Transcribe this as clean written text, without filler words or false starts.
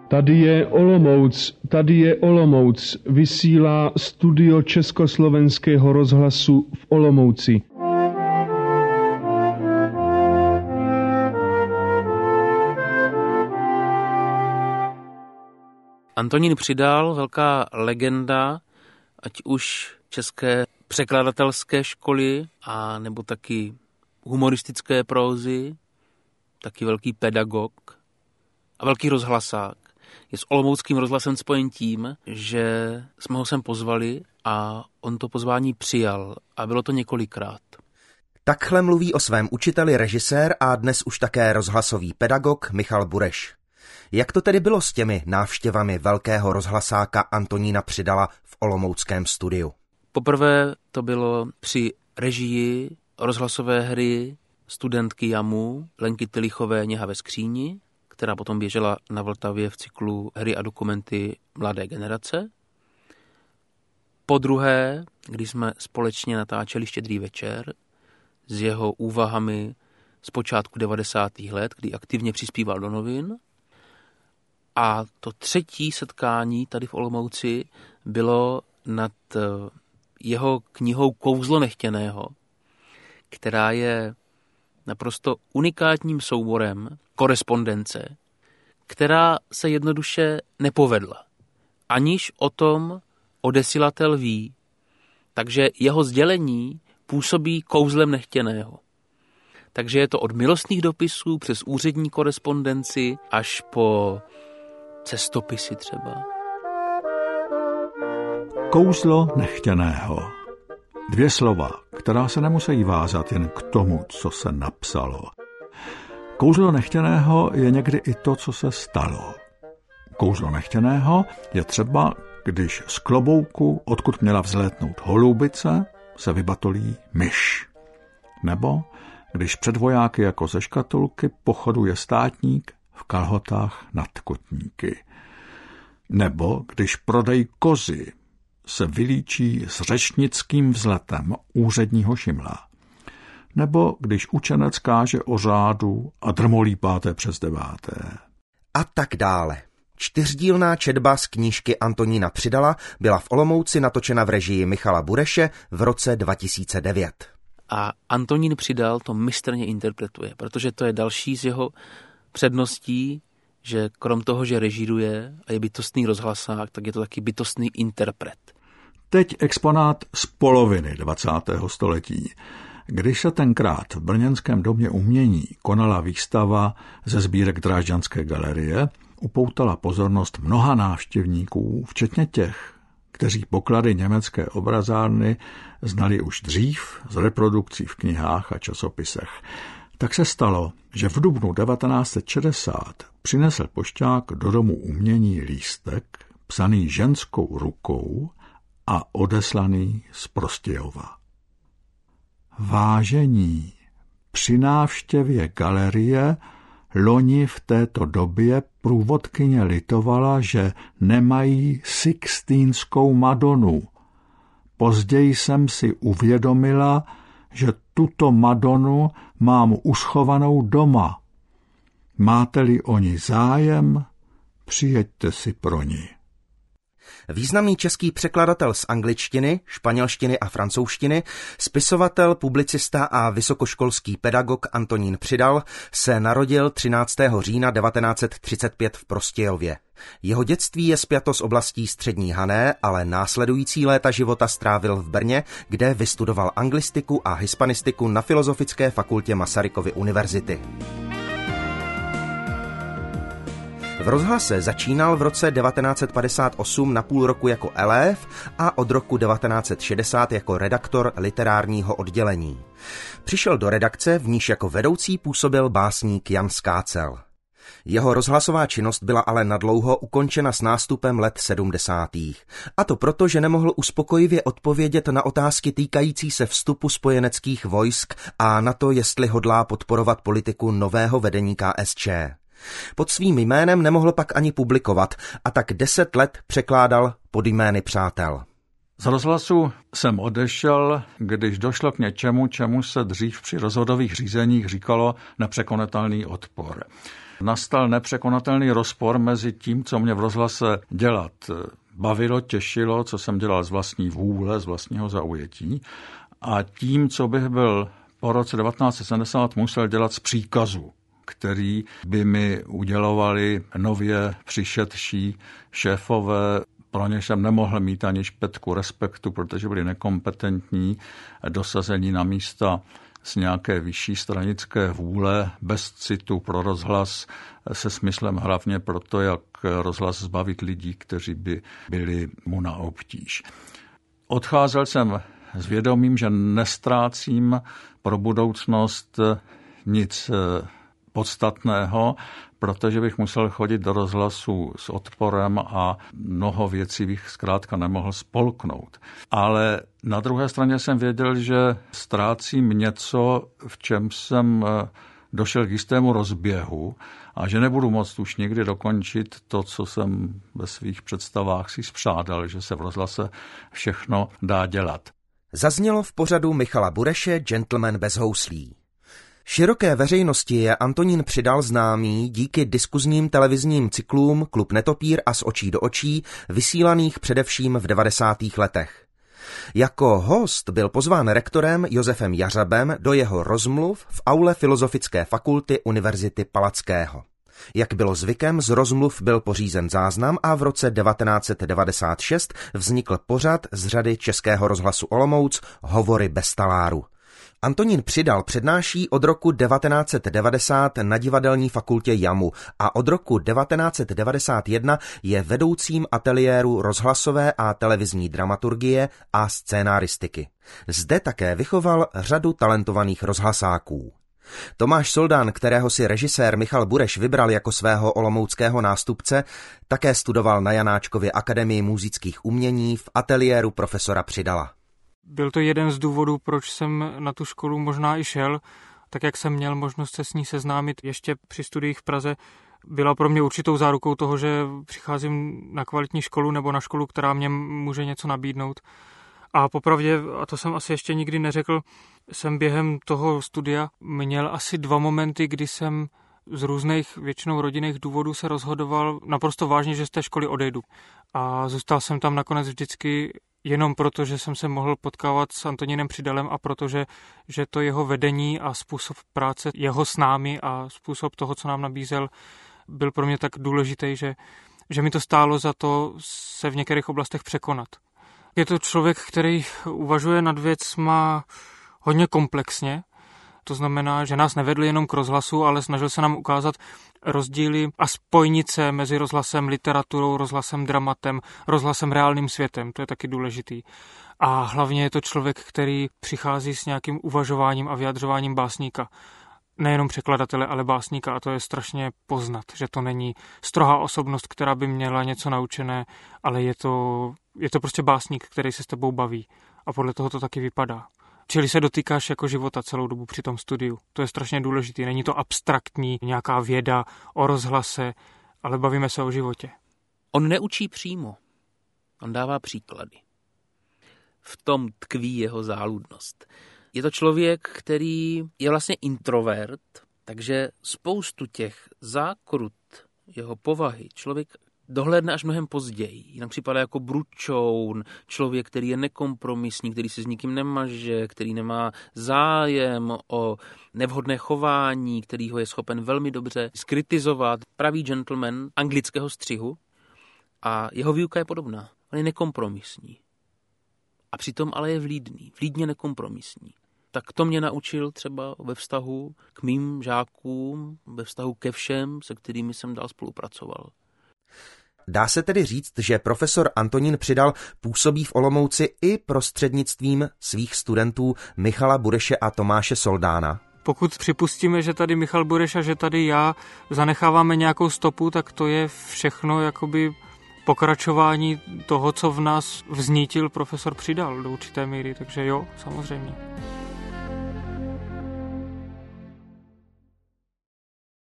Tady je Olomouc, vysílá studio Československého rozhlasu v Olomouci. Antonín Přidal, velká legenda, ať už české překladatelské školy, a nebo taky humoristické prózy, taky velký pedagog a velký rozhlasák. Je s olomouckým rozhlasem spojen tím, že jsme ho sem pozvali a on to pozvání přijal a bylo to několikrát. Takhle mluví o svém učiteli režisér a dnes už také rozhlasový pedagog Michal Bureš. Jak to tedy bylo s těmi návštěvami velkého rozhlasáka Antonína Přidala v olomouckém studiu? Poprvé to bylo při režii rozhlasové hry studentky JAMu Lenky Tylichové Něha ve skříni, která potom běžela na Vltavě v cyklu Hry a dokumenty mladé generace. Po druhé, když jsme společně natáčeli Štědrý večer s jeho úvahami z počátku 90. let, kdy aktivně přispíval do novin. A to třetí setkání tady v Olomouci bylo nad jeho knihou Kouzlo nechtěného, která je naprosto unikátním souborem korespondence, která se jednoduše nepovedla, aniž o tom odesilatel ví. Takže jeho sdělení působí kouzlem nechtěného. Takže je to od milostných dopisů přes úřední korespondenci až po cestopisy třeba. Kouzlo nechtěného. 2 slova, která se nemusí vázat jen k tomu, co se napsalo. Kouzlo nechtěného je někdy i to, co se stalo. Kouzlo nechtěného je třeba, když z klobouku, odkud měla vzlétnout holubice, se vybatolí myš. Nebo když před vojáky jako ze škatulky pochoduje státník v kalhotách nad kotníky. Nebo když prodej kozy se vylíčí s řečnickým vzletem úředního šimla. Nebo když učenec káže o řádu a drmolí 5. přes 9. A tak dále. 4dílná četba z knížky Antonína Přidala byla v Olomouci natočena v režii Michala Bureše v roce 2009. A Antonín Přidal to mistrně interpretuje, protože to je další z jeho předností, že krom toho, že režíruje a je bytostný rozhlasák, tak je to taky bytostný interpret. Teď exponát z poloviny 20. století. Když se tenkrát v brněnském domě umění konala výstava ze sbírek Drážďanské galerie, upoutala pozornost mnoha návštěvníků, včetně těch, kteří poklady německé obrazárny znali už dřív z reprodukcí v knihách a časopisech. Tak se stalo, že v dubnu 1960 přinesl pošťák do domu umění lístek, psaný ženskou rukou a odeslaný z Prostějova. Vážení, při návštěvě galerie loni v této době průvodkyně litovala, že nemají Sixtínskou Madonu. Později jsem si uvědomila, že tuto Madonu mám uschovanou doma. Máte-li o ní zájem, přijeďte si pro ní. Významný český překladatel z angličtiny, španělštiny a francouzštiny, spisovatel, publicista a vysokoškolský pedagog Antonín Přidal se narodil 13. října 1935 v Prostějově. Jeho dětství je spjato s oblastí Střední Hané, ale následující léta života strávil v Brně, kde vystudoval anglistiku a hispanistiku na Filozofické fakultě Masarykovy univerzity. V rozhlase začínal v roce 1958 na půl roku jako elév a od roku 1960 jako redaktor literárního oddělení. Přišel do redakce, v níž jako vedoucí působil básník Jan Skácel. Jeho rozhlasová činnost byla ale nadlouho ukončena s nástupem let 70. A to proto, že nemohl uspokojivě odpovědět na otázky týkající se vstupu spojeneckých vojsk a na to, jestli hodlá podporovat politiku nového vedení KSČ. Pod svým jménem nemohl pak ani publikovat a tak 10 let překládal pod jmény přátel. Z rozhlasu jsem odešel, když došlo k něčemu, čemu se dřív při rozhodových řízeních říkalo nepřekonatelný odpor. nastal nepřekonatelný rozpor mezi tím, co mě v rozhlase dělat bavilo, těšilo, co jsem dělal z vlastní vůle, z vlastního zaujetí, a tím, co bych byl po roce 1970 musel dělat z příkazu, který by mi udělovali nově přišedší šéfové. Pro ně jsem nemohl mít ani špetku respektu, protože byli nekompetentní, dosazení na místa z nějaké vyšší stranické vůle, bez citu pro rozhlas, se smyslem hlavně pro to, jak rozhlas zbavit lidí, kteří by byli mu na obtíž. Odcházel jsem s vědomím, že nestrácím pro budoucnost nic podstatného, protože bych musel chodit do rozhlasu s odporem a mnoho věcí bych zkrátka nemohl spolknout. Ale na druhé straně jsem věděl, že ztrácím něco, v čem jsem došel k jistému rozběhu a že nebudu moct už nikdy dokončit to, co jsem ve svých představách si spřádal, že se v rozhlase všechno dá dělat. Zaznělo v pořadu Michala Bureše Gentleman bez houslí. Široké veřejnosti je Antonín Přidal známý díky diskuzním televizním cyklům Klub Netopír a Z očí do očí, vysílaných především v 90. letech. Jako host byl pozván rektorem Josefem Jařabem do jeho rozmluv v aule Filozofické fakulty Univerzity Palackého. Jak bylo zvykem, z rozmluv byl pořízen záznam a v roce 1996 vznikl pořad z řady Českého rozhlasu Olomouc Hovory bez taláru. Antonín Přidal přednáší od roku 1990 na divadelní fakultě JAMU a od roku 1991 je vedoucím ateliéru rozhlasové a televizní dramaturgie a scénaristiky. Zde také vychoval řadu talentovaných rozhlasáků. Tomáš Soldán, kterého si režisér Michal Bureš vybral jako svého olomouckého nástupce, také studoval na Janáčkově akademii múzických umění v ateliéru profesora Přidala. Byl to jeden z důvodů, proč jsem na tu školu možná i šel, tak jak jsem měl možnost se s ní seznámit ještě při studiích v Praze. Byla pro mě určitou zárukou toho, že přicházím na kvalitní školu nebo na školu, která mě může něco nabídnout. A popravdě, a to jsem asi ještě nikdy neřekl, jsem během toho studia měl asi 2 momenty, kdy jsem z různých většinou rodinných důvodů se rozhodoval naprosto vážně, že z té školy odejdu. A zůstal jsem tam nakonec vždycky jenom proto, že jsem se mohl potkávat s Antonínem Přidalem a protože že to jeho vedení a způsob práce jeho s námi a způsob toho, co nám nabízel, byl pro mě tak důležitý, že mi to stálo za to se v některých oblastech překonat. Je to člověk, který uvažuje nad věcma hodně komplexně. To znamená, že nás nevedl jenom k rozhlasu, ale snažil se nám ukázat rozdíly a spojnice mezi rozhlasem literaturou, rozhlasem dramatem, rozhlasem reálným světem. To je taky důležitý. A hlavně je to člověk, který přichází s nějakým uvažováním a vyjadřováním básníka. Nejenom překladatele, ale básníka, a to je strašně poznat, že to není strohá osobnost, která by měla něco naučené, ale je to prostě básník, který se s tebou baví. A podle toho to taky vypadá. Čili se dotýkáš jako života celou dobu při tom studiu. To je strašně důležité. Není to abstraktní nějaká věda o rozhlase, ale bavíme se o životě. On neučí přímo. On dává příklady. V tom tkví jeho záludnost. Je to člověk, který je vlastně introvert, takže spoustu těch zákrut jeho povahy člověk dohlédne až mnohem později. Jinak připadá jako bručoun, člověk, který je nekompromisní, který se s nikým nemaže, který nemá zájem o nevhodné chování, který ho je schopen velmi dobře skritizovat. Pravý gentleman anglického střihu a jeho výuka je podobná. On je nekompromisní. A přitom ale je vlídně nekompromisní. Tak to mě naučil třeba ve vztahu k mým žákům, ve vztahu ke všem, se kterými jsem dál spolupracoval. Dá se tedy říct, že profesor Antonín Přidal působí v Olomouci i prostřednictvím svých studentů Michala Bureše a Tomáše Soldána? Pokud připustíme, že tady Michal Bureš a že tady já zanecháváme nějakou stopu, tak to je všechno jakoby pokračování toho, co v nás vznítil profesor Přidal do určité míry. Takže jo, samozřejmě.